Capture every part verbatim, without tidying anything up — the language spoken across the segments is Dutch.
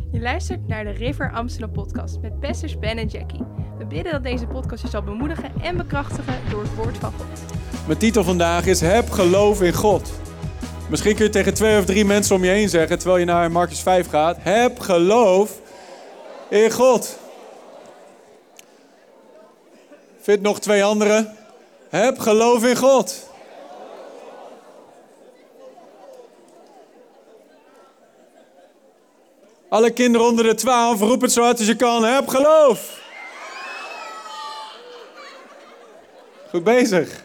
Je luistert naar de River Amsterdam podcast met pastors Ben en Jackie. We bidden dat deze podcast je zal bemoedigen en bekrachtigen door het woord van God. Mijn titel vandaag is Heb geloof in God. Misschien kun je tegen twee of drie mensen om je heen zeggen, terwijl je naar Marcus vijf gaat. Heb geloof in God. Vind nog twee anderen. Heb geloof in God. Alle kinderen onder de twaalf, roep het zo hard als je kan. Heb geloof. Goed bezig.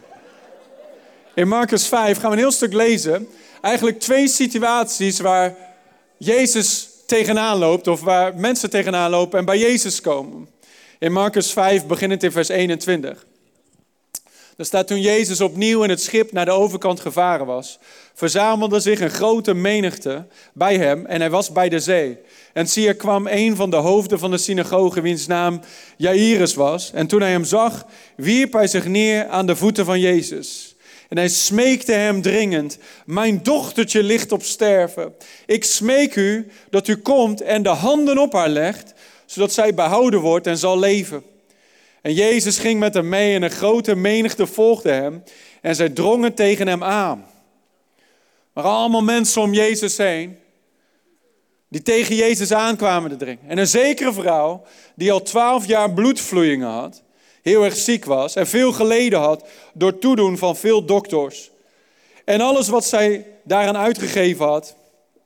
In Marcus vijf gaan we een heel stuk lezen. Eigenlijk twee situaties waar Jezus tegenaan loopt. Of waar mensen tegenaan lopen en bij Jezus komen. In Marcus vijf, beginnend in vers eenentwintig. Er staat: toen Jezus opnieuw in het schip naar de overkant gevaren was, verzamelde zich een grote menigte bij hem en hij was bij de zee. En zie, er kwam een van de hoofden van de synagoge, wiens naam Jairus was. En toen hij hem zag, wierp hij zich neer aan de voeten van Jezus. En hij smeekte hem dringend: mijn dochtertje ligt op sterven. Ik smeek u dat u komt en de handen op haar legt, zodat zij behouden wordt en zal leven. En Jezus ging met hem mee en een grote menigte volgde hem. En zij drongen tegen hem aan. Maar allemaal mensen om Jezus heen, die tegen Jezus aankwamen te dringen. En een zekere vrouw, die al twaalf jaar bloedvloeien had, heel erg ziek was en veel geleden had door toedoen van veel dokters. En alles wat zij daaraan uitgegeven had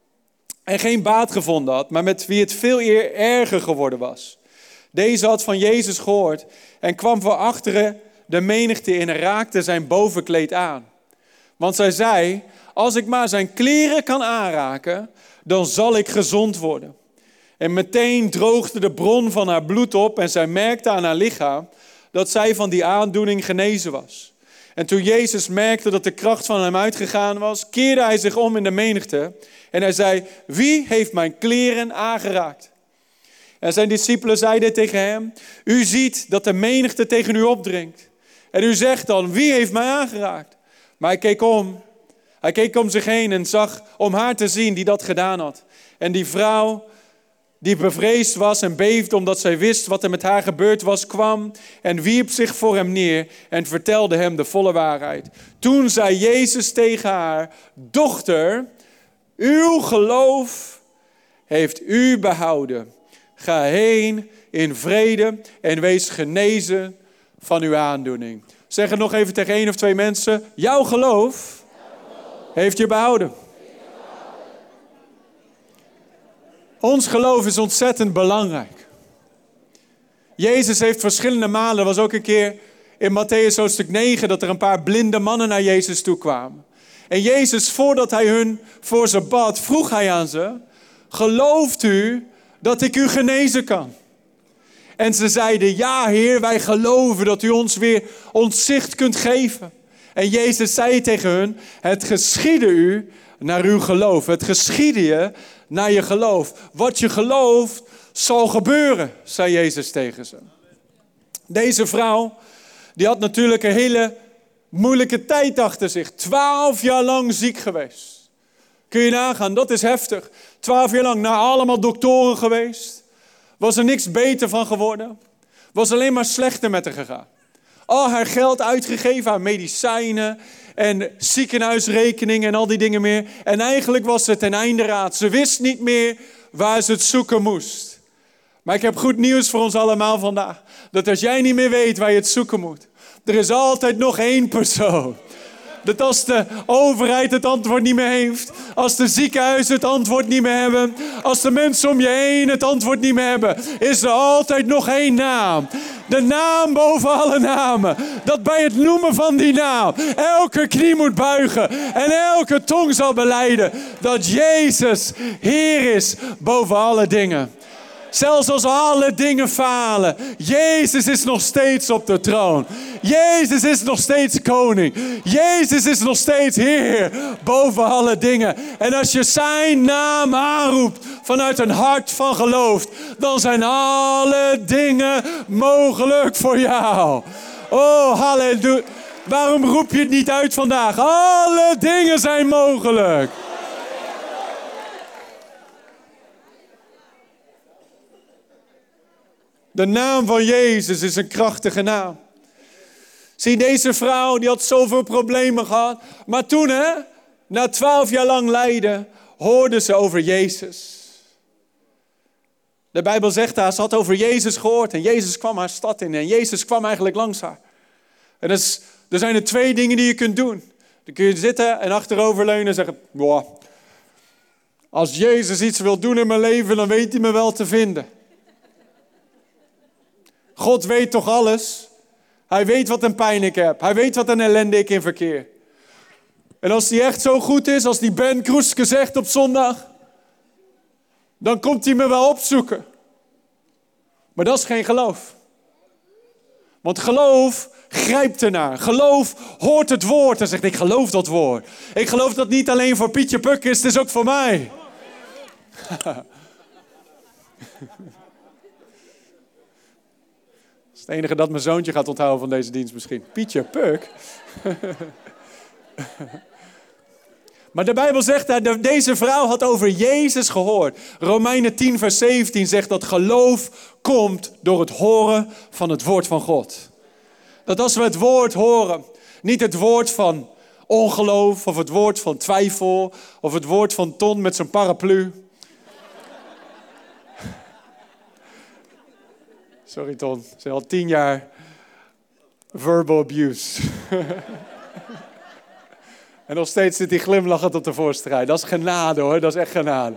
en geen baat gevonden had, maar met wie het veel eer erger geworden was. Deze had van Jezus gehoord en kwam voor achteren de menigte in en raakte zijn bovenkleed aan. Want zij zei: als ik maar zijn kleren kan aanraken, dan zal ik gezond worden. En meteen droogde de bron van haar bloed op en zij merkte aan haar lichaam dat zij van die aandoening genezen was. En toen Jezus merkte dat de kracht van hem uitgegaan was, keerde hij zich om in de menigte en hij zei: wie heeft mijn kleren aangeraakt? En zijn discipelen zeiden tegen hem: u ziet dat de menigte tegen u opdringt. En u zegt dan: wie heeft mij aangeraakt? Maar hij keek om. Hij keek om zich heen en zag om haar te zien die dat gedaan had. En die vrouw die bevreesd was en beefde omdat zij wist wat er met haar gebeurd was, kwam en wierp zich voor hem neer en vertelde hem de volle waarheid. Toen zei Jezus tegen haar: dochter, uw geloof heeft u behouden. Ga heen in vrede en wees genezen van uw aandoening. Zeg het nog even tegen één of twee mensen: jouw geloof heeft je behouden. Ons geloof is ontzettend belangrijk. Jezus heeft verschillende malen, er was ook een keer in Mattheüs hoofdstuk negen, dat er een paar blinde mannen naar Jezus toe kwamen. En Jezus, voordat hij hun voor ze bad, vroeg hij aan ze: gelooft u dat ik u genezen kan? En ze zeiden: ja, Heer, wij geloven dat u ons weer ons zicht kunt geven. En Jezus zei tegen hun: het geschiedde u naar uw geloof. Het geschiedde je naar je geloof. Wat je gelooft zal gebeuren, zei Jezus tegen ze. Deze vrouw, die had natuurlijk een hele moeilijke tijd achter zich. Twaalf jaar lang ziek geweest. Kun je nagaan, dat is heftig. Twaalf jaar lang naar allemaal doktoren geweest. Was er niks beter van geworden. Was alleen maar slechter met haar gegaan. Al haar geld uitgegeven aan medicijnen en ziekenhuisrekeningen en al die dingen meer. En eigenlijk was het ten einde raad. Ze wist niet meer waar ze het zoeken moest. Maar ik heb goed nieuws voor ons allemaal vandaag. Dat als jij niet meer weet waar je het zoeken moet, er is altijd nog één persoon. Dat als de overheid het antwoord niet meer heeft, als de ziekenhuizen het antwoord niet meer hebben, als de mensen om je heen het antwoord niet meer hebben, is er altijd nog één naam. De naam boven alle namen. Dat bij het noemen van die naam elke knie moet buigen en elke tong zal belijden dat Jezus Heer is boven alle dingen. Zelfs als alle dingen falen, Jezus is nog steeds op de troon. Jezus is nog steeds koning. Jezus is nog steeds Heer boven alle dingen. En als je zijn naam aanroept vanuit een hart van geloof, dan zijn alle dingen mogelijk voor jou. Oh, halleluja. Waarom roep je het niet uit vandaag? Alle dingen zijn mogelijk. De naam van Jezus is een krachtige naam. Zie, deze vrouw die had zoveel problemen gehad. Maar toen, hè, na twaalf jaar lang lijden, hoorde ze over Jezus. De Bijbel zegt daar, ze had over Jezus gehoord. En Jezus kwam haar stad in. En Jezus kwam eigenlijk langs haar. En dus, er zijn er twee dingen die je kunt doen. Dan kun je zitten en achteroverleunen en zeggen, boah, als Jezus iets wil doen in mijn leven, dan weet hij me wel te vinden. God weet toch alles? Hij weet wat een pijn ik heb. Hij weet wat een ellende ik in verkeer. En als hij echt zo goed is, als die Ben Kroeske zegt op zondag, dan komt hij me wel opzoeken. Maar dat is geen geloof. Want geloof grijpt ernaar. Geloof hoort het woord en zegt, ik geloof dat woord. Ik geloof dat niet alleen voor Pietje Puk is, het is ook voor mij. Dat is het enige dat mijn zoontje gaat onthouden van deze dienst misschien. Pietje Puk. Maar de Bijbel zegt dat deze vrouw had over Jezus gehoord. Romeinen tien vers zeventien zegt dat geloof komt door het horen van het woord van God. Dat als we het woord horen, niet het woord van ongeloof of het woord van twijfel of het woord van Ton met zijn paraplu. Sorry Ton, ze is al tien jaar verbal abuse. En nog steeds zit hij glimlachend op de voorste rij. Dat is genade hoor, dat is echt genade.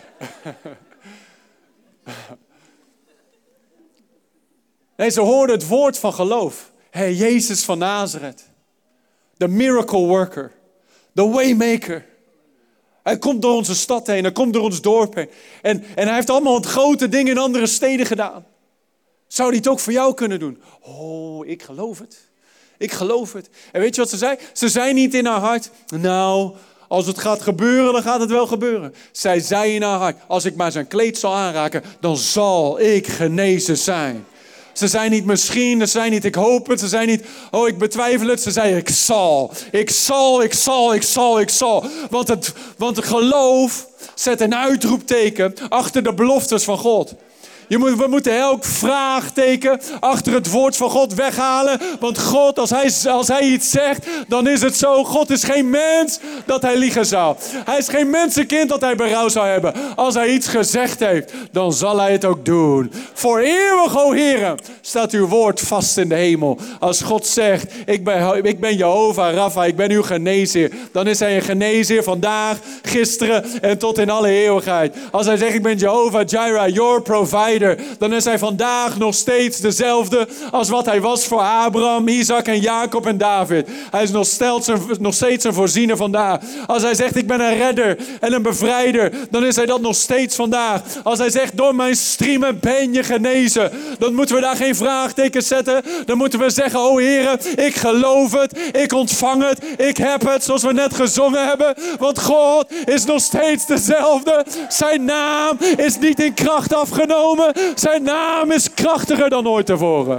Nee, ze hoorden het woord van geloof. Hey, Jezus van Nazareth. De miracle worker. De waymaker. Hij komt door onze stad heen, hij komt door ons dorp heen. En, en hij heeft allemaal grote dingen in andere steden gedaan. Zou hij het ook voor jou kunnen doen? Oh, ik geloof het. Ik geloof het. En weet je wat ze zei? Ze zei niet in haar hart, nou, als het gaat gebeuren, dan gaat het wel gebeuren. Zij zei in haar hart, als ik maar zijn kleed zal aanraken, dan zal ik genezen zijn. Ze zei niet misschien, ze zei niet ik hoop het, ze zei niet oh ik betwijfel het. Ze zei ik zal, ik zal, ik zal, ik zal, ik zal. Want het, want het geloof zet een uitroepteken achter de beloftes van God. Je moet, we moeten elk vraagteken achter het woord van God weghalen. Want God, als hij, als hij iets zegt, dan is het zo. God is geen mens dat hij liegen zou. Hij is geen mensenkind dat hij berouw zou hebben. Als hij iets gezegd heeft, dan zal hij het ook doen. Voor eeuwig, o Heere, staat uw woord vast in de hemel. Als God zegt, ik ben, ik ben Jehovah Rapha, ik ben uw geneesheer. Dan is hij een geneesheer vandaag, gisteren en tot in alle eeuwigheid. Als hij zegt, ik ben Jehovah Jireh, your provider. Dan is hij vandaag nog steeds dezelfde als wat hij was voor Abraham, Isaac en Jacob en David. Hij is nog steeds, een, nog steeds een voorziener vandaag. Als hij zegt ik ben een redder en een bevrijder, dan is hij dat nog steeds vandaag. Als hij zegt door mijn striemen ben je genezen, dan moeten we daar geen vraagtekens zetten. Dan moeten we zeggen, o Heere, ik geloof het, ik ontvang het, ik heb het, zoals we net gezongen hebben. Want God is nog steeds dezelfde. Zijn naam is niet in kracht afgenomen. Zijn naam is krachtiger dan ooit tevoren.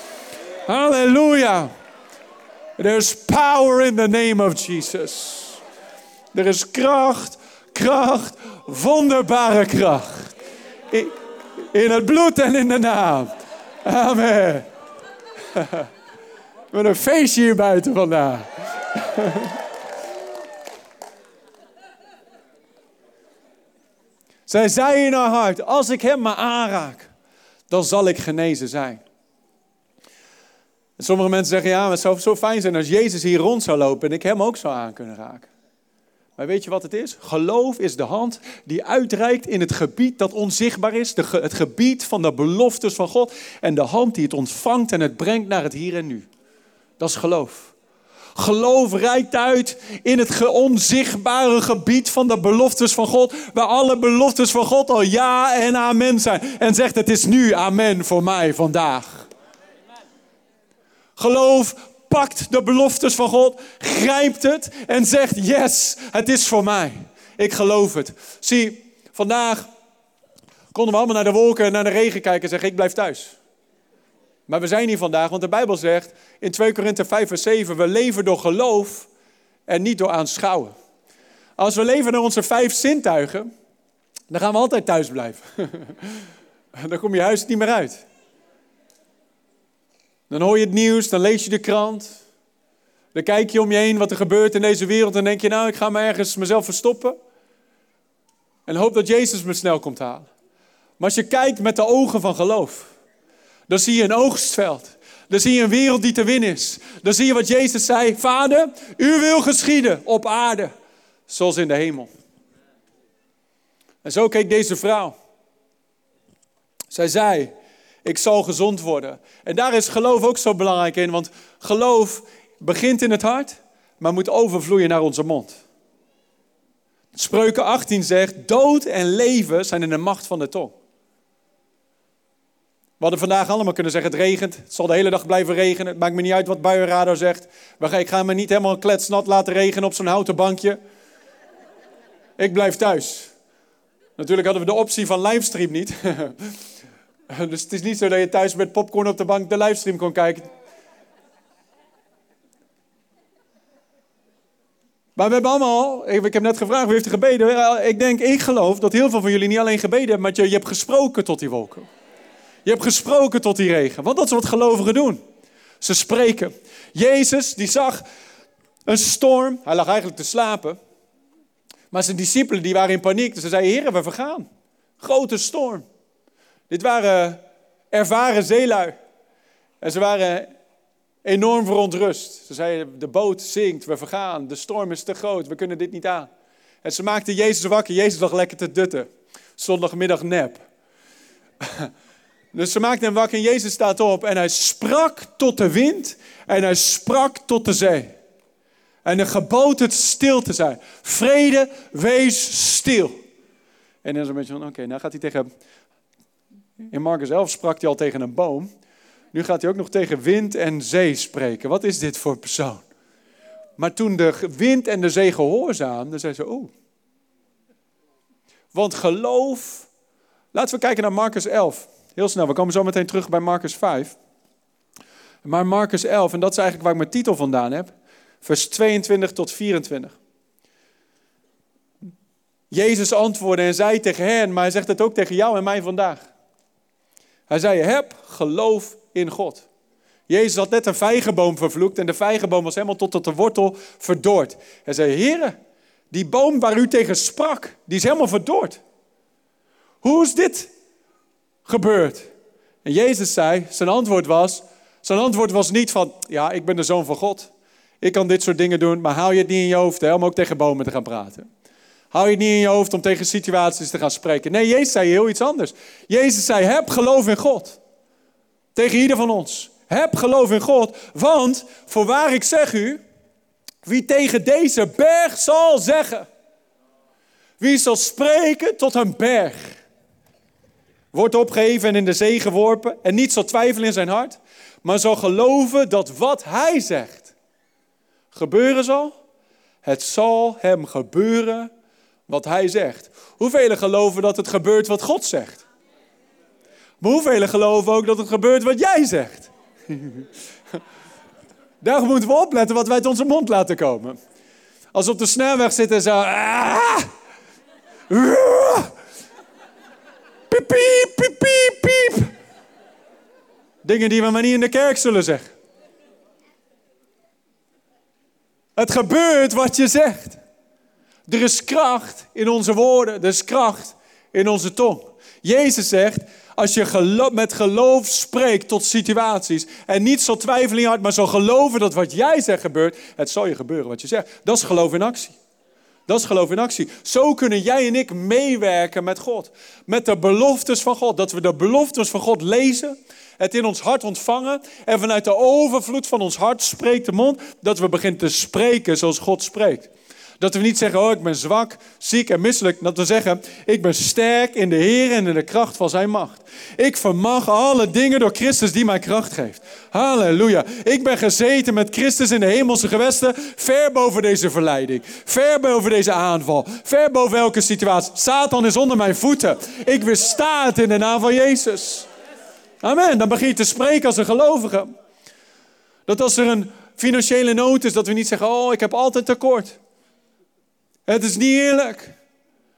Halleluja. There's power in the name of Jesus. Er is kracht, kracht, wonderbare kracht. In, in het bloed en in de naam. Amen. Met een feestje hier buiten vandaag. Zij zei in haar hart, als ik hem maar aanraak, dan zal ik genezen zijn. En sommige mensen zeggen, ja, maar het zou zo fijn zijn als Jezus hier rond zou lopen en ik hem ook zou aan kunnen raken. Maar weet je wat het is? Geloof is de hand die uitreikt in het gebied dat onzichtbaar is. De, het gebied van de beloftes van God. En de hand die het ontvangt en het brengt naar het hier en nu. Dat is geloof. Geloof reikt uit in het onzichtbare gebied van de beloftes van God. Waar alle beloftes van God al ja en amen zijn. En zegt het is nu amen voor mij vandaag. Geloof pakt de beloftes van God, grijpt het en zegt yes, het is voor mij. Ik geloof het. Zie, vandaag konden we allemaal naar de wolken en naar de regen kijken en zeggen ik blijf thuis. Maar we zijn hier vandaag, want de Bijbel zegt in twee Korinthe vijf vers zeven, we leven door geloof en niet door aanschouwen. Als we leven naar onze vijf zintuigen, dan gaan we altijd thuis blijven. Dan kom je huis niet meer uit. Dan hoor je het nieuws, dan lees je de krant. Dan kijk je om je heen wat er gebeurt in deze wereld. En dan denk je, nou, ik ga me ergens mezelf verstoppen. En hoop dat Jezus me snel komt halen. Maar als je kijkt met de ogen van geloof, dan zie je een oogstveld. Dan zie je een wereld die te winnen is. Dan zie je wat Jezus zei. Vader, uw wil geschieden op aarde, zoals in de hemel. En zo keek deze vrouw. Zij zei, ik zal gezond worden. En daar is geloof ook zo belangrijk in. Want geloof begint in het hart, maar moet overvloeien naar onze mond. Spreuken achttien zegt, dood en leven zijn in de macht van de tong. We hadden vandaag allemaal kunnen zeggen, het regent. Het zal de hele dag blijven regenen. Het maakt me niet uit wat buienradar zegt. Ik ga me niet helemaal kletsnat laten regenen op zo'n houten bankje. Ik blijf thuis. Natuurlijk hadden we de optie van livestream niet. Dus het is niet zo dat je thuis met popcorn op de bank de livestream kon kijken. Maar we hebben allemaal, ik heb net gevraagd, wie heeft er gebeden? Ik denk, ik geloof dat heel veel van jullie niet alleen gebeden hebben, maar je, je hebt gesproken tot die wolken. Je hebt gesproken tot die regen. Want dat is wat gelovigen doen. Ze spreken. Jezus, die zag een storm. Hij lag eigenlijk te slapen. Maar zijn discipelen, die waren in paniek. Dus ze zeiden, Heer, we vergaan. Grote storm. Dit waren ervaren zeelui. En ze waren enorm verontrust. Ze zeiden, de boot zinkt, we vergaan. De storm is te groot, we kunnen dit niet aan. En ze maakten Jezus wakker. Jezus lag lekker te dutten. Zondagmiddag nep. Dus ze maakten hem wakker en Jezus staat op. En hij sprak tot de wind. En hij sprak tot de zee. En hij gebood het stil te zijn. Vrede, wees stil. En dan is een beetje van, oké, okay, nou gaat hij tegen... In Marcus elf sprak hij al tegen een boom. Nu gaat hij ook nog tegen wind en zee spreken. Wat is dit voor persoon? Maar toen de wind en de zee gehoorzaamden, zei ze, oh. Want geloof... Laten we kijken naar Marcus elf. Heel snel, we komen zo meteen terug bij Marcus vijf. Maar Marcus elf, en dat is eigenlijk waar ik mijn titel vandaan heb. Vers tweeëntwintig tot vierentwintig. Jezus antwoordde en zei tegen hen, maar hij zegt het ook tegen jou en mij vandaag. Hij zei, heb geloof in God. Jezus had net een vijgenboom vervloekt en de vijgenboom was helemaal tot op de wortel verdord. Hij zei, Heere, die boom waar u tegen sprak, die is helemaal verdord. Hoe is dit gebeurd? En Jezus zei, zijn antwoord was, zijn antwoord was niet van, ja, ik ben de zoon van God. Ik kan dit soort dingen doen, maar hou je het niet in je hoofd hè, om ook tegen bomen te gaan praten. Hou je het niet in je hoofd om tegen situaties te gaan spreken. Nee, Jezus zei heel iets anders. Jezus zei, heb geloof in God. Tegen ieder van ons. Heb geloof in God, want voorwaar ik zeg u, wie tegen deze berg zal zeggen, wie zal spreken tot een berg, wordt opgeheven en in de zee geworpen en niet zal twijfelen in zijn hart, maar zal geloven dat wat hij zegt gebeuren zal, het zal hem gebeuren wat hij zegt. Hoeveel geloven dat het gebeurt wat God zegt? Maar hoeveel geloven ook dat het gebeurt wat jij zegt? Daar moeten we opletten wat wij uit onze mond laten komen. Als we op de snelweg zitten en zo... Ah, ah, piep, piep, piep, piep, piep. Dingen die we maar niet in de kerk zullen zeggen. Het gebeurt wat je zegt. Er is kracht in onze woorden. Er is kracht in onze tong. Jezus zegt, als je gelo- met geloof spreekt tot situaties en niet zal twijfelen in je hart, maar zal geloven dat wat jij zegt gebeurt, het zal je gebeuren wat je zegt. Dat is geloof in actie. Dat is geloof in actie. Zo kunnen jij en ik meewerken met God. Met de beloftes van God. Dat we de beloftes van God lezen, het in ons hart ontvangen en vanuit de overvloed van ons hart spreekt de mond, dat we beginnen te spreken zoals God spreekt. Dat we niet zeggen, oh ik ben zwak, ziek en misselijk. Dat we zeggen, ik ben sterk in de Heer en in de kracht van zijn macht. Ik vermag alle dingen door Christus die mij kracht geeft. Halleluja. Ik ben gezeten met Christus in de hemelse gewesten. Ver boven deze verleiding. Ver boven deze aanval. Ver boven elke situatie. Satan is onder mijn voeten. Ik weersta het in de naam van Jezus. Amen. Dan begin je te spreken als een gelovige. Dat als er een financiële nood is, dat we niet zeggen, oh ik heb altijd tekort. Het is niet eerlijk.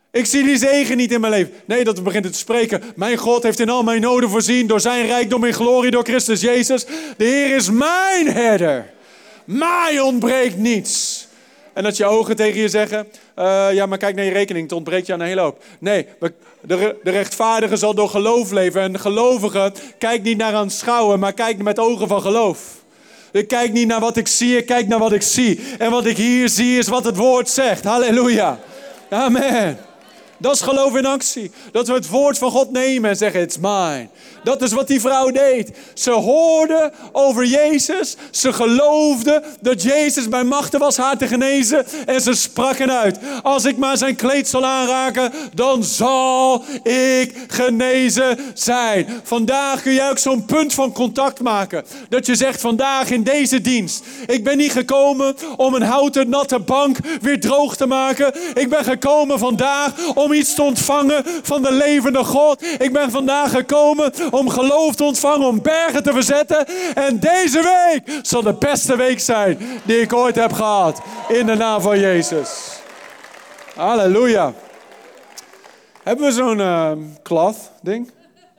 Ik zie die zegen niet in mijn leven. Nee, dat begint het te spreken. Mijn God heeft in al mijn noden voorzien door zijn rijkdom in glorie door Christus Jezus. De Heer is mijn herder. Mij ontbreekt niets. En dat je ogen tegen je zeggen, uh, ja, maar kijk naar je rekening, het ontbreekt je aan een hele hoop. Nee, de, de rechtvaardige zal door geloof leven. En de gelovige kijkt niet naar aanschouwen, maar kijkt met ogen van geloof. Ik kijk niet naar wat ik zie, ik kijk naar wat ik zie. En wat ik hier zie is wat het woord zegt. Halleluja. Amen. Dat is geloof in actie. Dat we het woord van God nemen en zeggen, it's mine. Dat is wat die vrouw deed. Ze hoorde over Jezus. Ze geloofde dat Jezus bij machte was haar te genezen. En ze sprak eruit. Als ik maar zijn kleed zal aanraken, dan zal ik genezen zijn. Vandaag kun jij ook zo'n punt van contact maken. Dat je zegt, vandaag in deze dienst. Ik ben niet gekomen om een houten natte bank weer droog te maken. Ik ben gekomen vandaag om iets te ontvangen van de levende God. Ik ben vandaag gekomen om geloof te ontvangen, om bergen te verzetten. En deze week zal de beste week zijn die ik ooit heb gehad. In de naam van Jezus. Halleluja. Hebben we zo'n uh, cloth ding?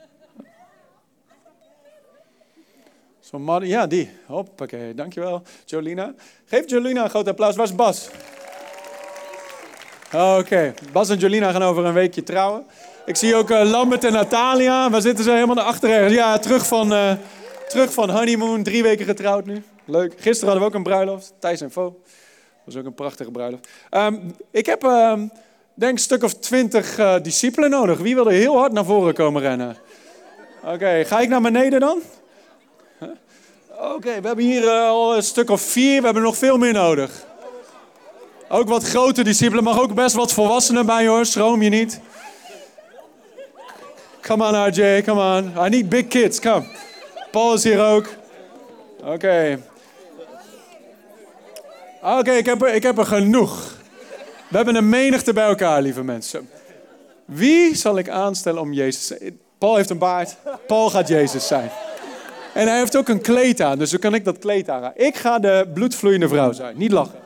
Zo'n man, ja, die. Hoppakee, dankjewel. Jolina. Geef Jolina een groot applaus. Waar is Bas? Oké, okay. Bas en Jolina gaan over een weekje trouwen. Ik zie ook uh, Lambert en Natalia. Waar zitten ze helemaal naar achteren? Ja, terug van, uh, terug van honeymoon. Drie weken getrouwd nu. Leuk. Gisteren hadden we ook een bruiloft. Thijs en Fo. Dat was ook een prachtige bruiloft. Um, ik heb, uh, denk een stuk of twintig uh, discipelen nodig. Wie wil er heel hard naar voren komen rennen? Oké, okay. Ga ik naar beneden dan? Huh? Oké, okay, we hebben hier uh, al een stuk of vier. We hebben nog veel meer nodig. Ook wat grote discipelen, maar ook best wat volwassenen bij hoor. Schroom je niet. Come on R J, come on. I need big kids, come. Paul is hier ook. Oké. Okay. Oké, okay, ik, heb er, ik heb er genoeg. We hebben een menigte bij elkaar, lieve mensen. Wie zal ik aanstellen om Jezus te zijn? Paul heeft een baard. Paul gaat Jezus zijn. En hij heeft ook een kleed aan, dus dan kan ik dat kleed aan. Ik ga de bloedvloeiende vrouw zijn. Niet lachen.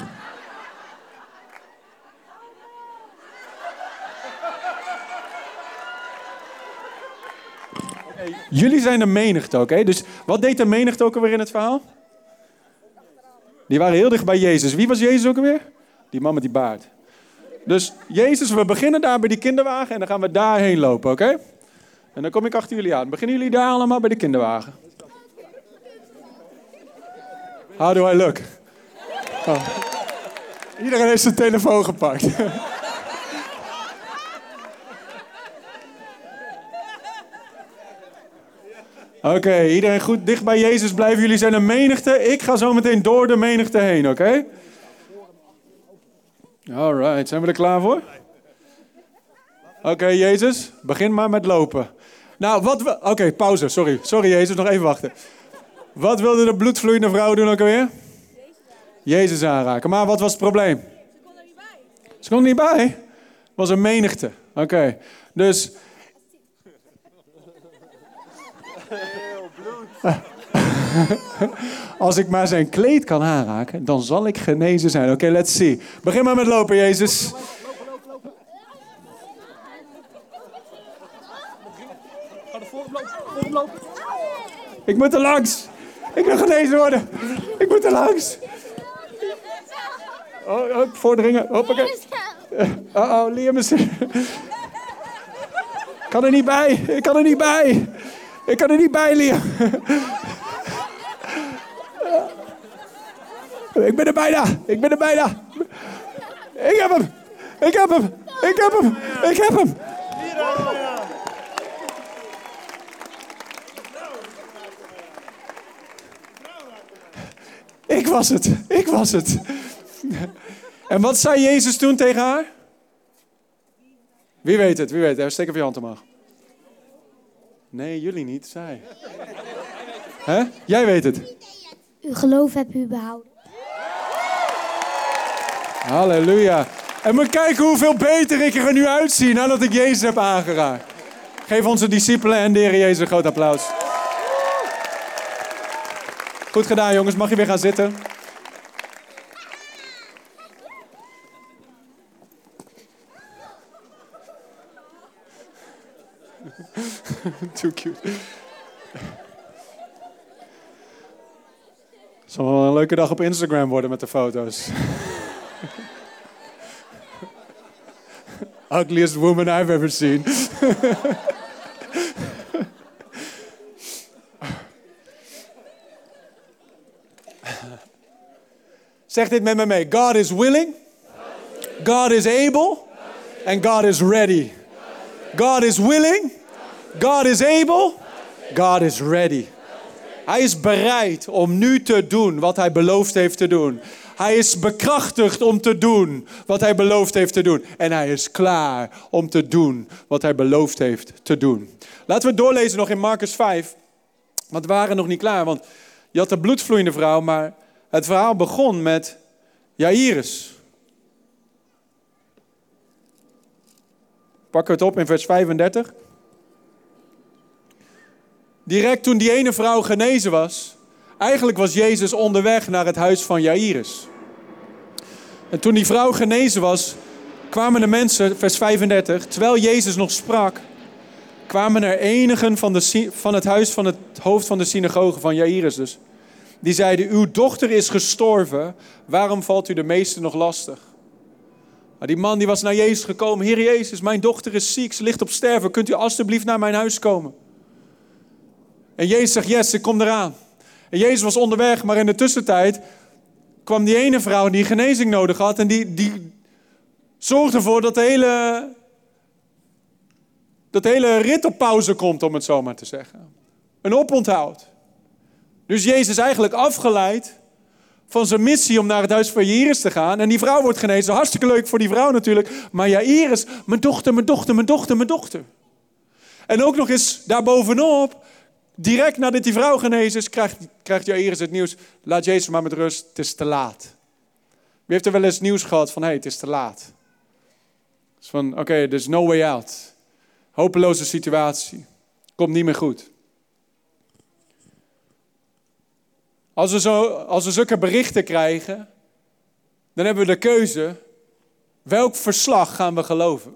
Jullie zijn de menigte ook, hè? Dus wat deed de menigte ook alweer in het verhaal? Die waren heel dicht bij Jezus. Wie was Jezus ook alweer? Die man met die baard. Dus Jezus, we beginnen daar bij die kinderwagen en dan gaan we daarheen lopen, oké? Okay? En dan kom ik achter jullie aan. Beginnen jullie daar allemaal bij de kinderwagen? How do I look? Oh. Iedereen heeft zijn telefoon gepakt. Oké, okay, iedereen goed dicht bij Jezus blijven. Jullie zijn een menigte. Ik ga zo meteen door de menigte heen, oké? Okay? Alright, zijn we er klaar voor? Oké, okay, Jezus, begin maar met lopen. Nou, wat we... Oké, okay, pauze, sorry. Sorry, Jezus, nog even wachten. Wat wilde de bloedvloeiende vrouw doen ook alweer? Jezus aanraken. Maar wat was het probleem? Ze kon er niet bij. Ze kon er niet bij? Het was een menigte. Oké, okay. Dus... Als ik maar zijn kleed kan aanraken, dan zal ik genezen zijn. Oké, okay, let's see. Begin maar met lopen, Jezus. Ga er voorop lopen. Ik moet er langs. Ik wil genezen worden. Ik moet er langs. Oh, oh voordringen. Hoppakee. Oh, oh, Liam is er. Ik kan er niet bij. Ik kan er niet bij. Ik kan er niet bij, Liam. Ik ben er bijna. Ik ben er bijna. Ik heb hem. Ik heb hem. Ik heb hem. Ik heb hem. Ik was het. Ik was het. En wat zei Jezus toen tegen haar? Wie weet het? Wie weet het? Steek even je hand omhoog. Nee, jullie niet. Zij. Hè? Jij weet het. Uw geloof hebt u behouden. Halleluja. En moet kijken hoeveel beter ik er nu uitzie nadat ik Jezus heb aangeraakt. Geef onze discipelen en de Heer Jezus een groot applaus. Goed gedaan, jongens. Mag je weer gaan zitten? Too cute. Het zal wel een leuke dag op Instagram worden met de foto's. Ugliest woman I've ever seen. Zeg dit met me mee. God is willing. God is able. And God is ready. God is willing. God is able. God is ready. Hij is bereid om nu te doen wat hij beloofd heeft te doen. Hij is bekrachtigd om te doen wat hij beloofd heeft te doen. En hij is klaar om te doen wat hij beloofd heeft te doen. Laten we doorlezen nog in Marcus vijf. Want we waren nog niet klaar. Want je had de bloedvloeiende vrouw, maar het verhaal begon met Jairus. Pakken we het op in vers vijfendertig. Direct toen die ene vrouw genezen was, eigenlijk was Jezus onderweg naar het huis van Jairus. En toen die vrouw genezen was, kwamen de mensen, vers vijfendertig, terwijl Jezus nog sprak, kwamen er enigen van, de, van het huis van het hoofd van de synagoge van Jairus dus. Die zeiden, uw dochter is gestorven, waarom valt u de meester nog lastig? Maar die man die was naar Jezus gekomen, Heer Jezus, mijn dochter is ziek, ze ligt op sterven, kunt u alstublieft naar mijn huis komen? En Jezus zegt, yes, ik kom eraan. En Jezus was onderweg, maar in de tussentijd kwam die ene vrouw die genezing nodig had. En die, die zorgde ervoor dat de hele, dat de hele rit op pauze komt, om het zo maar te zeggen. Een oponthoud. Dus Jezus is eigenlijk afgeleid van zijn missie om naar het huis van Jairus te gaan. En die vrouw wordt genezen. Hartstikke leuk voor die vrouw natuurlijk. Maar Jairus, mijn dochter, mijn dochter, mijn dochter, mijn dochter. En ook nog eens daarbovenop, direct nadat die vrouw genezen is, krijgt, krijgt Jairus het nieuws. Laat Jezus maar met rust, het is te laat. Wie heeft er wel eens nieuws gehad van, hé, hey, het is te laat. Dus van, oké, okay, there's no way out. Hopeloze situatie. Komt niet meer goed. Als we, zo, als we zulke berichten krijgen, dan hebben we de keuze, welk verslag gaan we geloven?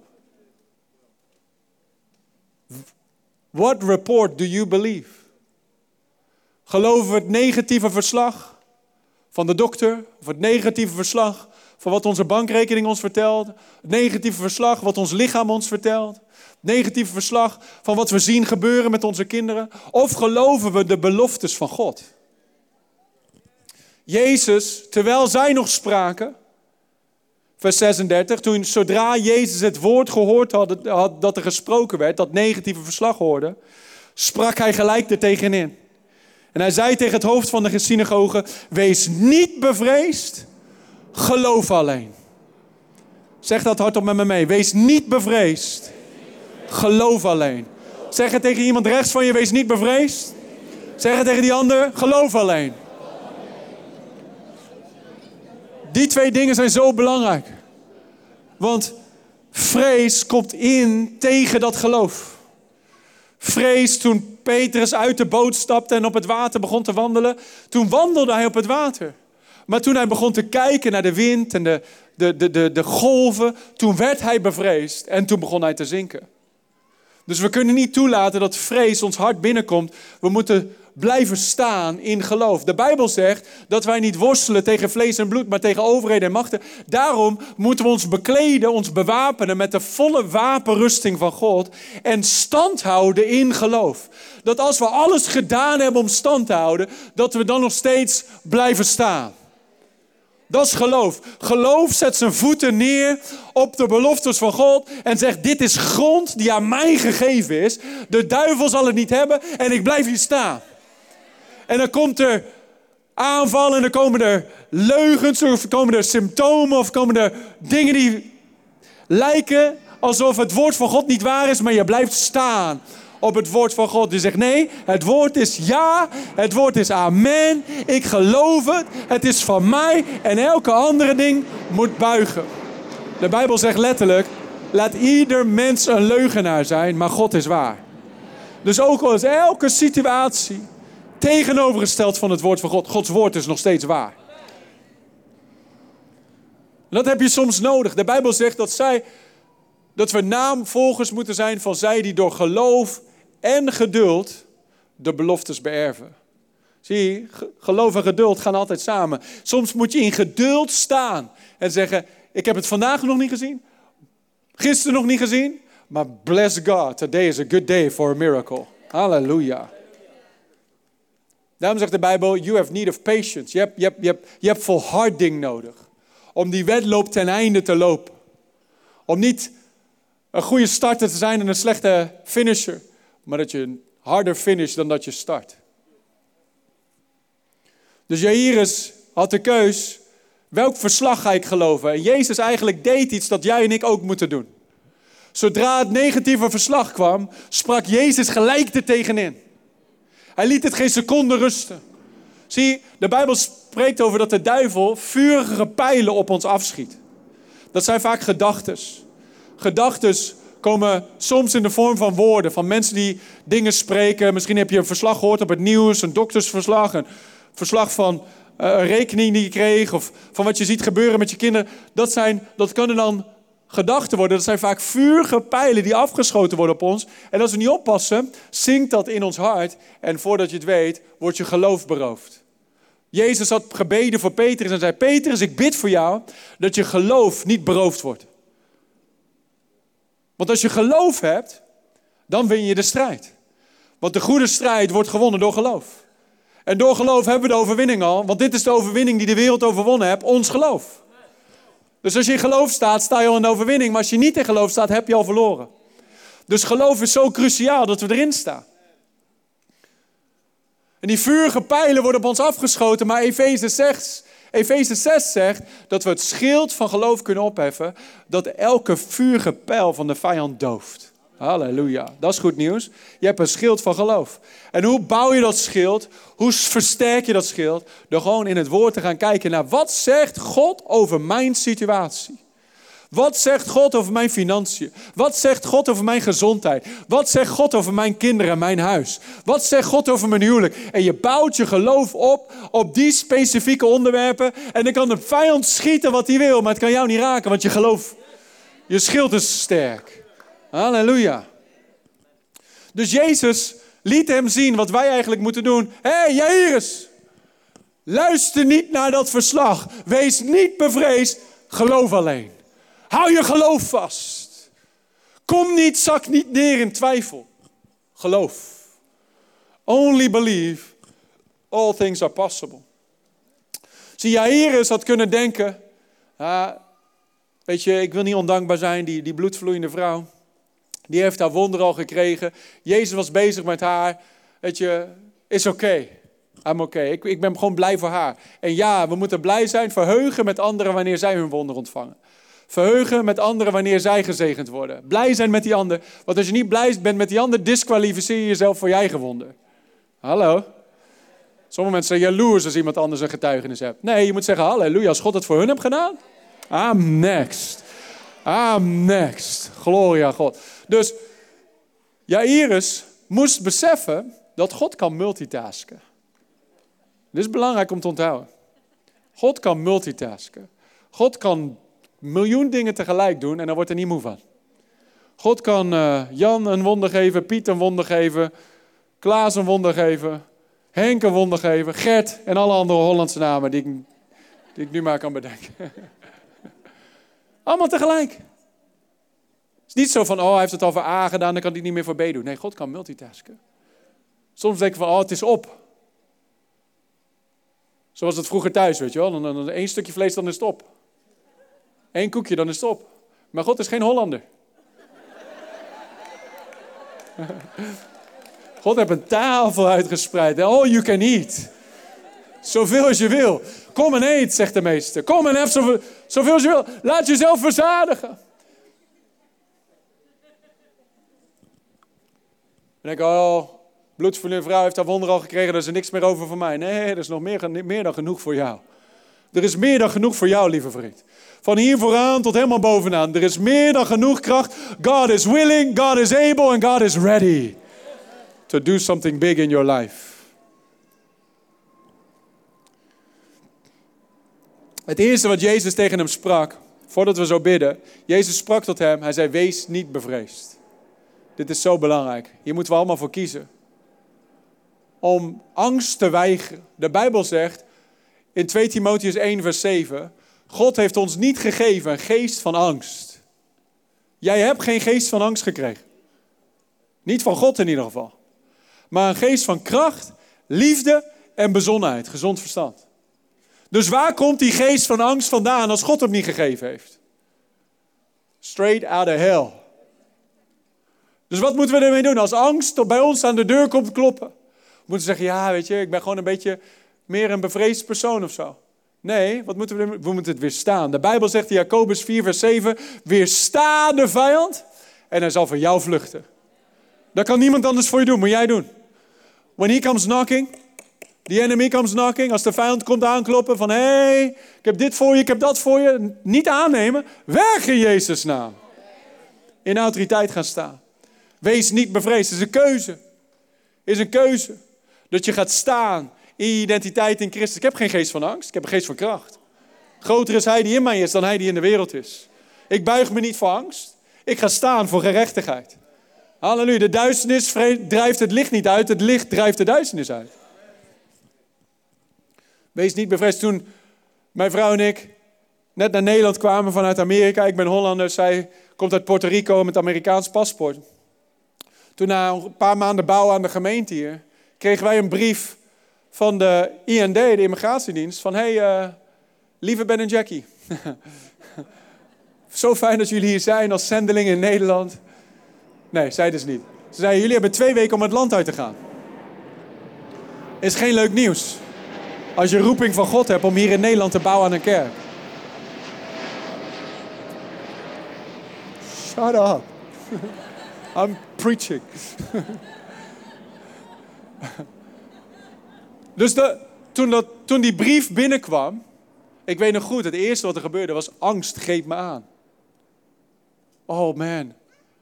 What report do you believe? Geloven we het negatieve verslag van de dokter? Of het negatieve verslag van wat onze bankrekening ons vertelt? Het negatieve verslag wat ons lichaam ons vertelt? Het negatieve verslag van wat we zien gebeuren met onze kinderen? Of geloven we de beloftes van God? Jezus, terwijl zij nog spraken, vers zesendertig, toen zodra Jezus het woord gehoord had, had dat er gesproken werd, dat negatieve verslag hoorde, sprak hij gelijk er tegenin. En hij zei tegen het hoofd van de synagoge, wees niet bevreesd, geloof alleen. Zeg dat hardop met me mee, wees niet bevreesd, geloof alleen. Zeg het tegen iemand rechts van je, wees niet bevreesd. Zeg het tegen die ander, geloof alleen. Die twee dingen zijn zo belangrijk. Want vrees komt in tegen dat geloof. Vrees toen Petrus uit de boot stapte en op het water begon te wandelen. Toen wandelde hij op het water. Maar toen hij begon te kijken naar de wind en de, de, de, de, de golven, toen werd hij bevreesd en toen begon hij te zinken. Dus we kunnen niet toelaten dat vrees ons hart binnenkomt. We moeten blijven staan in geloof. De Bijbel zegt dat wij niet worstelen tegen vlees en bloed, maar tegen overheden en machten. Daarom moeten we ons bekleden, ons bewapenen met de volle wapenrusting van God en stand houden in geloof. Dat als we alles gedaan hebben om stand te houden, dat we dan nog steeds blijven staan. Dat is geloof. Geloof zet zijn voeten neer op de beloftes van God en zegt, dit is grond die aan mij gegeven is. De duivel zal het niet hebben en ik blijf hier staan. En dan komt er aanvallen en dan komen er leugens of komen er symptomen of komen er dingen die lijken alsof het woord van God niet waar is, maar je blijft staan op het woord van God. Je zegt nee, het woord is ja, het woord is amen, ik geloof het, het is van mij en elke andere ding moet buigen. De Bijbel zegt letterlijk, laat ieder mens een leugenaar zijn, maar God is waar. Dus ook al is elke situatie tegenovergesteld van het woord van God, Gods woord is nog steeds waar. En dat heb je soms nodig. De Bijbel zegt dat zij Dat we naamvolgers moeten zijn van zij die door geloof en geduld de beloftes beërven. Zie je, geloof en geduld gaan altijd samen. Soms moet je in geduld staan en zeggen, ik heb het vandaag nog niet gezien, gisteren nog niet gezien, maar bless God, today is a good day for a miracle. Halleluja. Daarom zegt de Bijbel, you have need of patience. Je hebt, je hebt, je hebt, je hebt volharding nodig om die wedloop ten einde te lopen. Om niet een goede starter te zijn en een slechte finisher, maar dat je harder finish dan dat je start. Dus Jairus had de keus, welk verslag ga ik geloven? En Jezus eigenlijk deed iets dat jij en ik ook moeten doen. Zodra het negatieve verslag kwam, sprak Jezus gelijk er tegenin. Hij liet het geen seconde rusten. Zie, de Bijbel spreekt over dat de duivel vurige pijlen op ons afschiet. Dat zijn vaak gedachtes. Gedachtes komen soms in de vorm van woorden, van mensen die dingen spreken. Misschien heb je een verslag gehoord op het nieuws, een doktersverslag, een verslag van uh, een rekening die je kreeg, of van wat je ziet gebeuren met je kinderen. Dat, zijn, dat kunnen dan gedachten worden. Dat zijn vaak vurige pijlen die afgeschoten worden op ons. En als we niet oppassen, zinkt dat in ons hart. En voordat je het weet, wordt je geloof beroofd. Jezus had gebeden voor Petrus en zei, Petrus, ik bid voor jou dat je geloof niet beroofd wordt. Want als je geloof hebt, dan win je de strijd. Want de goede strijd wordt gewonnen door geloof. En door geloof hebben we de overwinning al. Want dit is de overwinning die de wereld overwonnen heeft, ons geloof. Dus als je in geloof staat, sta je al in de overwinning. Maar als je niet in geloof staat, heb je al verloren. Dus geloof is zo cruciaal dat we erin staan. En die vurige pijlen worden op ons afgeschoten. Maar Efeze zes, Efeze zes zegt dat we het schild van geloof kunnen opheffen. Dat elke vurige pijl van de vijand dooft. Halleluja, dat is goed nieuws. Je hebt een schild van geloof. En hoe bouw je dat schild? Hoe versterk je dat schild? Door gewoon in het woord te gaan kijken naar wat zegt God over mijn situatie? Wat zegt God over mijn financiën? Wat zegt God over mijn gezondheid? Wat zegt God over mijn kinderen en mijn huis? Wat zegt God over mijn huwelijk? En je bouwt je geloof op, op die specifieke onderwerpen. En dan kan de vijand schieten wat hij wil, maar het kan jou niet raken, want je geloof, je schild is sterk. Halleluja. Dus Jezus liet hem zien wat wij eigenlijk moeten doen. Hé, hey, Jairus, luister niet naar dat verslag. Wees niet bevreesd, geloof alleen. Hou je geloof vast. Kom niet, zak niet neer in twijfel. Geloof. Only believe, all things are possible. Zie, Jairus had kunnen denken, ah, weet je, ik wil niet ondankbaar zijn, die, die bloedvloeiende vrouw. Die heeft haar wonder al gekregen. Jezus was bezig met haar. Weet je, is oké. Okay. I'm oké. Okay. Ik, ik ben gewoon blij voor haar. En ja, we moeten blij zijn, verheugen met anderen wanneer zij hun wonder ontvangen. Verheugen met anderen wanneer zij gezegend worden. Blij zijn met die ander. Want als je niet blij bent met die ander, disqualificeer je jezelf voor je eigen wonder. Hallo? Sommige mensen zijn jaloers als iemand anders een getuigenis hebt. Nee, je moet zeggen, halleluja, als God het voor hun heeft gedaan. I'm next. I'm next. Gloria aan God. Dus Jairus moest beseffen dat God kan multitasken. Dit is belangrijk om te onthouden. God kan multitasken. God kan miljoen dingen tegelijk doen en dan wordt er niet moe van. God kan uh, Jan een wonder geven, Piet een wonder geven, Klaas een wonder geven, Henk een wonder geven, Gert en alle andere Hollandse namen die ik, die ik nu maar kan bedenken. Allemaal tegelijk. Het is niet zo van, oh, hij heeft het al voor A gedaan, dan kan hij het niet meer voor B doen. Nee, God kan multitasken. Soms denken we van, oh, het is op. Zoals het vroeger thuis, weet je wel. Dan, dan, dan één stukje vlees, dan is het op. Eén koekje, dan is het op. Maar God is geen Hollander. God heeft een tafel uitgespreid. All you can eat. Zoveel als je wil. Kom en eet, zegt de meester. Kom en heb zoveel, zoveel als je wil. Laat jezelf verzadigen. En denk ik, oh, bloedverliefde vrouw heeft haar wonder al gekregen, er is er niks meer over voor mij. Nee, er is nog meer, meer dan genoeg voor jou. Er is meer dan genoeg voor jou, lieve vriend. Van hier vooraan tot helemaal bovenaan. Er is meer dan genoeg kracht. God is willing, God is able and God is ready to do something big in your life. Het eerste wat Jezus tegen hem sprak, Voordat we zo bidden. Jezus sprak tot hem. Hij zei, wees niet bevreesd. Dit is zo belangrijk. Hier moeten we allemaal voor kiezen. Om angst te weigeren. De Bijbel zegt in twee Timotheüs één vers zeven. God heeft ons niet gegeven een geest van angst. Jij hebt geen geest van angst gekregen. Niet van God in ieder geval. Maar een geest van kracht, liefde en bezonnenheid. Gezond verstand. Dus waar komt die geest van angst vandaan als God hem niet gegeven heeft? Straight out of hell. Dus wat moeten we ermee doen? Als angst bij ons aan de deur komt kloppen. We moeten zeggen, ja weet je, ik ben gewoon een beetje meer een bevreesd persoon of zo. Nee, wat moeten we doen? We moeten het weerstaan. De Bijbel zegt in Jacobus vier vers zeven, weersta de vijand en hij zal voor jou vluchten. Dat kan niemand anders voor je doen, moet jij doen. When he comes knocking, the enemy comes knocking, als de vijand komt aankloppen van, hé, hey, ik heb dit voor je, ik heb dat voor je. Niet aannemen, weg in Jezus' naam. In autoriteit gaan staan. Wees niet bevreesd, het is een keuze. Het is een keuze. Dat je gaat staan in je identiteit in Christus. Ik heb geen geest van angst, ik heb een geest van kracht. Groter is hij die in mij is dan hij die in de wereld is. Ik buig me niet voor angst. Ik ga staan voor gerechtigheid. Halleluja, de duisternis drijft het licht niet uit, het licht drijft de duisternis uit. Wees niet bevreesd. Toen mijn vrouw en ik net naar Nederland kwamen vanuit Amerika. Ik ben Hollander, zij komt uit Puerto Rico met Amerikaans paspoort. Toen na een paar maanden bouwen aan de gemeente hier, kregen wij een brief van de I N D, de immigratiedienst, van hey, uh, lieve Ben en Jackie. Zo fijn dat jullie hier zijn als zendelingen in Nederland. Nee, zeiden ze niet. Ze zeiden, jullie hebben twee weken om het land uit te gaan. Is geen leuk nieuws. Als je roeping van God hebt om hier in Nederland te bouwen aan een kerk. Shut up. I'm preaching. Dus de, toen, dat, toen die brief binnenkwam, ik weet nog goed, het eerste wat er gebeurde was angst greep me aan. Oh man.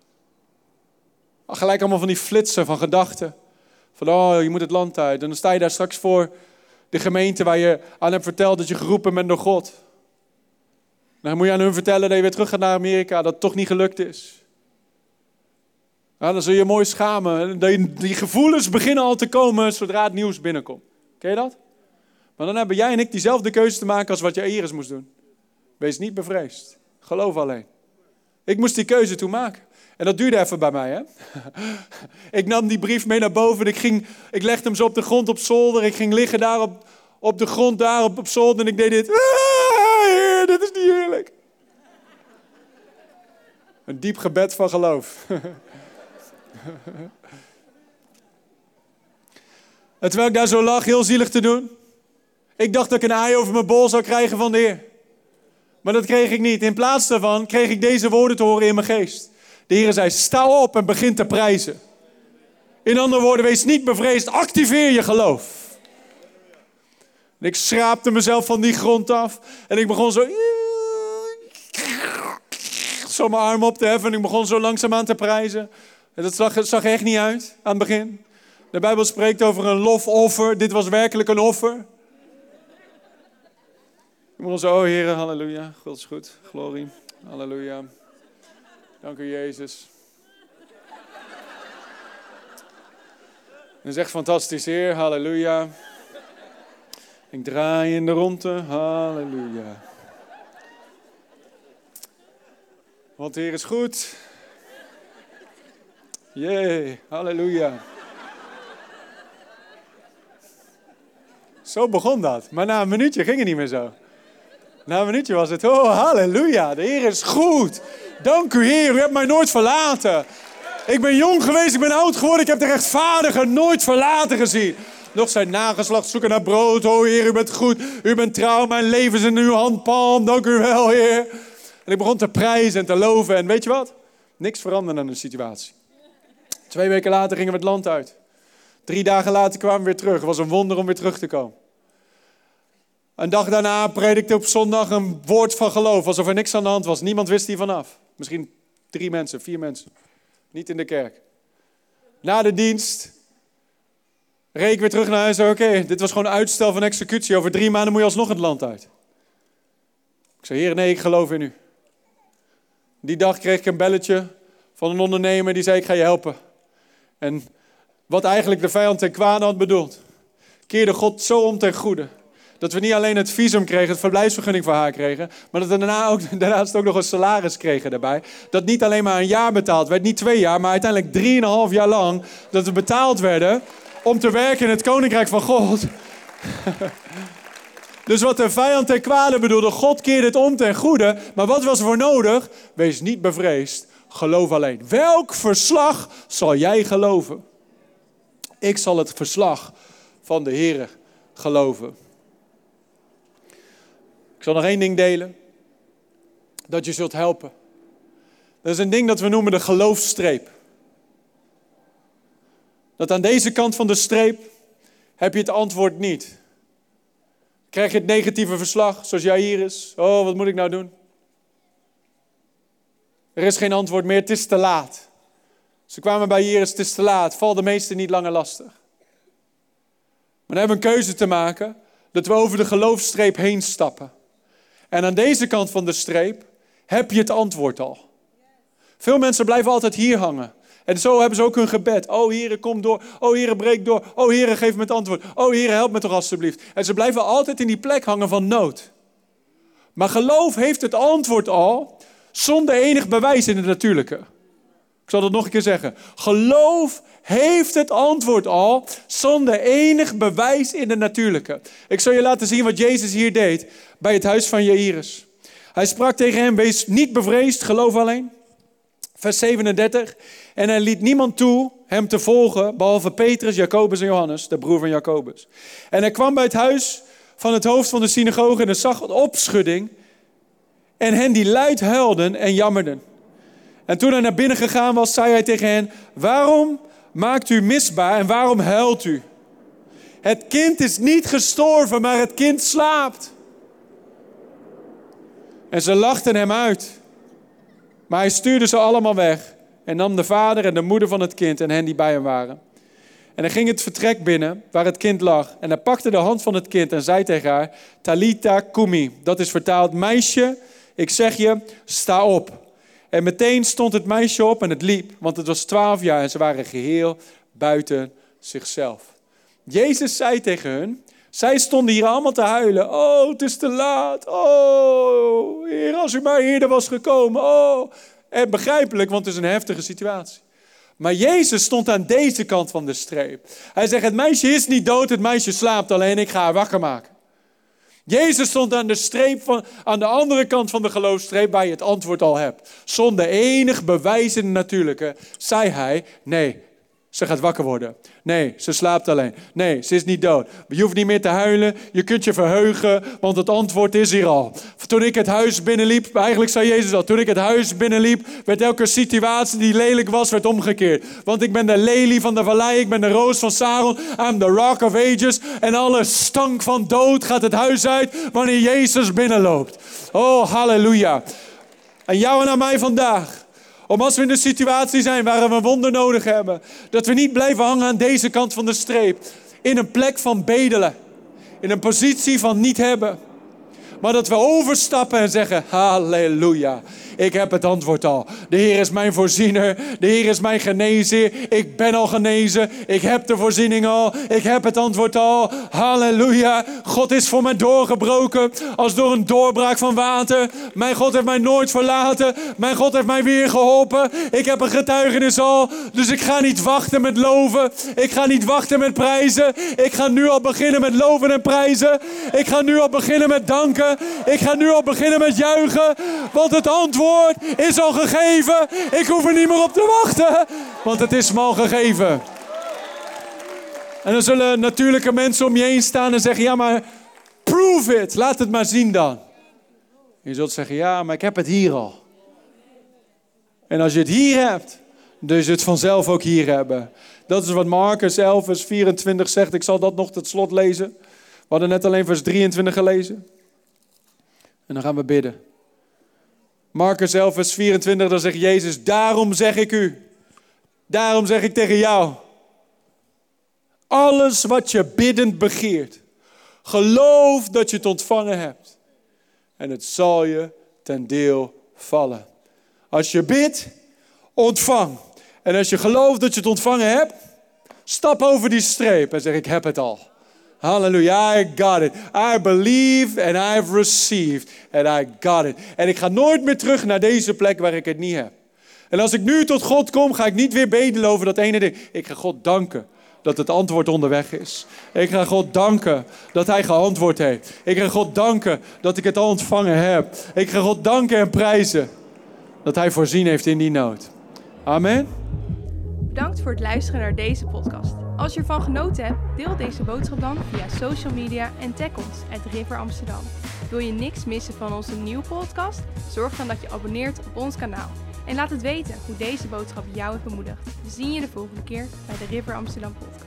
Gelijk allemaal van die flitsen van gedachten. Van oh, je moet het land uit. En dan sta je daar straks voor de gemeente waar je aan hebt verteld dat je geroepen bent door God. Dan moet je aan hun vertellen dat je weer terug gaat naar Amerika, dat het toch niet gelukt is. Nou, dan zul je je mooi schamen. Die, die gevoelens beginnen al te komen zodra het nieuws binnenkomt. Ken je dat? Maar dan hebben jij en ik diezelfde keuze te maken als wat je Iris moest doen. Wees niet bevreesd. Geloof alleen. Ik moest die keuze toen maken. En dat duurde even bij mij, hè. Ik nam die brief mee naar boven. Ik, ging, ik legde hem zo op de grond op zolder. Ik ging liggen daar op, op de grond daar op, op zolder. En ik deed dit. Ah, Heer, dit is niet heerlijk. Een diep gebed van geloof. En terwijl ik daar zo lag, heel zielig te doen. Ik dacht dat ik een aai over mijn bol zou krijgen van de Heer. Maar dat kreeg ik niet. In plaats daarvan kreeg ik deze woorden te horen in mijn geest. De Heer zei, sta op en begin te prijzen. In andere woorden, wees niet bevreesd. Activeer je geloof. En ik schraapte mezelf van die grond af. En ik begon zo... Zo mijn arm op te heffen. En ik begon zo langzaamaan te prijzen. En dat zag, zag echt niet uit aan het begin. De Bijbel spreekt over een lofoffer. Dit was werkelijk een offer. Ik begon zo, oh Heer, halleluja. God is goed. Glorie. Halleluja. Dank u, Jezus. Dat is echt fantastisch, Heer. Halleluja. Ik draai in de ronde. Halleluja. Want de Heer is goed. Jee, halleluja. Zo begon dat. Maar na een minuutje ging het niet meer zo. Na een minuutje was het, oh halleluja, de Heer is goed. Dank u Heer, u hebt mij nooit verlaten. Ik ben jong geweest, ik ben oud geworden, ik heb de rechtvaardige nooit verlaten gezien. Nog zijn nageslacht zoeken naar brood, oh Heer, u bent goed. U bent trouw, mijn leven is in uw handpalm, dank u wel Heer. En ik begon te prijzen en te loven en weet je wat? Niks veranderde aan de situatie. Twee weken later gingen we het land uit. Drie dagen later kwamen we weer terug. Het was een wonder om weer terug te komen. Een dag daarna predikte op zondag een woord van geloof. Alsof er niks aan de hand was. Niemand wist hier vanaf. Misschien drie mensen, vier mensen. Niet in de kerk. Na de dienst reed ik weer terug naar huis. Oké, okay, dit was gewoon uitstel van executie. Over drie maanden moet je alsnog het land uit. Ik zei, Heer, nee, ik geloof in u. Die dag kreeg ik een belletje van een ondernemer die zei, ik ga je helpen. En wat eigenlijk de vijand ten kwade had bedoeld, keerde God zo om ten goede. Dat we niet alleen het visum kregen, het verblijfsvergunning voor haar kregen, maar dat we daarna ook, daarnaast ook nog een salaris kregen daarbij. Dat niet alleen maar een jaar betaald werd, niet twee jaar, maar uiteindelijk drieënhalf jaar lang dat we betaald werden om te werken in het koninkrijk van God. Dus wat de vijand ten kwade bedoelde, God keerde het om ten goede. Maar wat was er voor nodig? Wees niet bevreesd, geloof alleen. Welk verslag zal jij geloven? Ik zal het verslag van de Heere geloven. Ik zal nog één ding delen. Dat je zult helpen. Dat is een ding dat we noemen de geloofsstreep. Dat aan deze kant van de streep heb je het antwoord niet. Krijg je het negatieve verslag, zoals Jairus. Oh, wat moet ik nou doen? Er is geen antwoord meer, het is te laat. Ze kwamen bij Jairus, het is te laat. Val de meesten niet langer lastig. Maar dan hebben we een keuze te maken, dat we over de geloofsstreep heen stappen. En aan deze kant van de streep heb je het antwoord al. Veel mensen blijven altijd hier hangen. En zo hebben ze ook hun gebed. Oh Heere, kom door. Oh Heere, breek door. Oh Heere, geef me het antwoord. Oh Heere, help me toch alstublieft. En ze blijven altijd in die plek hangen van nood. Maar geloof heeft het antwoord al, zonder enig bewijs in het natuurlijke. Ik zal dat nog een keer zeggen. Geloof heeft het antwoord al, zonder enig bewijs in het natuurlijke. Ik zal je laten zien wat Jezus hier deed bij het huis van Jairus. Hij sprak tegen hem, wees niet bevreesd, geloof alleen. Vers zevenendertig. En hij liet niemand toe hem te volgen, behalve Petrus, Jacobus en Johannes, de broer van Jacobus. En hij kwam bij het huis van het hoofd van de synagoge en hij zag een opschudding en hen die luid huilden en jammerden. En toen hij naar binnen gegaan was, zei hij tegen hen, waarom maakt u misbaar en waarom huilt u? Het kind is niet gestorven, maar het kind slaapt. En ze lachten hem uit. Maar hij stuurde ze allemaal weg en nam de vader en de moeder van het kind en hen die bij hem waren. En hij ging het vertrek binnen waar het kind lag. En hij pakte de hand van het kind en zei tegen haar, Talita Kumi. Dat is vertaald, meisje, ik zeg je, sta op. En meteen stond het meisje op en het liep, want het was twaalf jaar en ze waren geheel buiten zichzelf. Jezus zei tegen hun, zij stonden hier allemaal te huilen. Oh, het is te laat. Oh, Heer, als u maar eerder was gekomen. Oh, en begrijpelijk, want het is een heftige situatie. Maar Jezus stond aan deze kant van de streep. Hij zegt, het meisje is niet dood, het meisje slaapt alleen, ik ga haar wakker maken. Jezus stond aan de streep van, aan de andere kant van de geloofsstreep waar je het antwoord al hebt. Zonder enig bewijs in het natuurlijke zei hij, nee, ze gaat wakker worden. Nee, ze slaapt alleen. Nee, ze is niet dood. Je hoeft niet meer te huilen. Je kunt je verheugen, want het antwoord is hier al. Toen ik het huis binnenliep, eigenlijk zei Jezus al, toen ik het huis binnenliep, werd elke situatie die lelijk was, werd omgekeerd. Want ik ben de lelie van de vallei, ik ben de roos van Saron, I'm the rock of ages. En alle stank van dood gaat het huis uit wanneer Jezus binnenloopt. Oh, halleluja. En jou en aan mij vandaag. Om als we in een situatie zijn waar we een wonder nodig hebben. Dat we niet blijven hangen aan deze kant van de streep. In een plek van bedelen. In een positie van niet hebben. Maar dat we overstappen en zeggen, halleluja. Ik heb het antwoord al. De Heer is mijn voorziener. De Heer is mijn genezer. Ik ben al genezen. Ik heb de voorziening al. Ik heb het antwoord al. Halleluja. God is voor mij doorgebroken. Als door een doorbraak van water. Mijn God heeft mij nooit verlaten. Mijn God heeft mij weer geholpen. Ik heb een getuigenis al. Dus ik ga niet wachten met loven. Ik ga niet wachten met prijzen. Ik ga nu al beginnen met loven en prijzen. Ik ga nu al beginnen met danken. Ik ga nu al beginnen met juichen. Want het antwoord is al gegeven. Ik hoef er niet meer op te wachten. Want het is me al gegeven. En dan zullen natuurlijke mensen om je heen staan en zeggen, ja maar prove it. Laat het maar zien dan. Je zult zeggen, ja maar ik heb het hier al. En als je het hier hebt, dan zul je het vanzelf ook hier hebben. Dat is wat Marcus elf vers vierentwintig zegt. Ik zal dat nog tot slot lezen. We hadden net alleen vers drieëntwintig gelezen. En dan gaan we bidden. Marcus elf vers vierentwintig, dan zegt Jezus, daarom zeg ik u. Daarom zeg ik tegen jou. Alles wat je biddend begeert. Geloof dat je het ontvangen hebt. En het zal je ten deel vallen. Als je bidt, ontvang. En als je gelooft dat je het ontvangen hebt, stap over die streep en zeg ik heb het al. Halleluja, I got it. I believe and I've received and I got it. En ik ga nooit meer terug naar deze plek waar ik het niet heb. En als ik nu tot God kom, ga ik niet weer bedelen over dat ene ding. Ik ga God danken dat het antwoord onderweg is. Ik ga God danken dat Hij geantwoord heeft. Ik ga God danken dat ik het al ontvangen heb. Ik ga God danken en prijzen dat Hij voorzien heeft in die nood. Amen. Bedankt voor het luisteren naar deze podcast. Als je ervan genoten hebt, deel deze boodschap dan via social media en tag ons at River Amsterdam. Wil je niks missen van onze nieuwe podcast? Zorg dan dat je abonneert op ons kanaal. En laat het weten hoe deze boodschap jou heeft bemoedigd. We zien je de volgende keer bij de River Amsterdam podcast.